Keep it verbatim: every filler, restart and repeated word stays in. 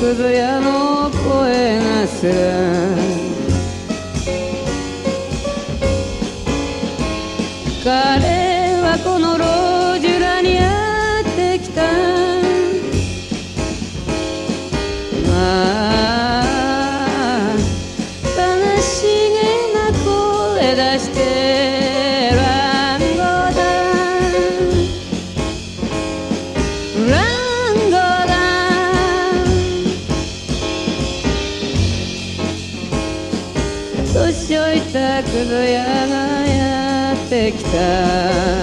くず屋の声がする。彼はこの路地裏にやってきた。まあ悲しげな声出してランゴだランゴだ。年老いたくず屋がやってきた。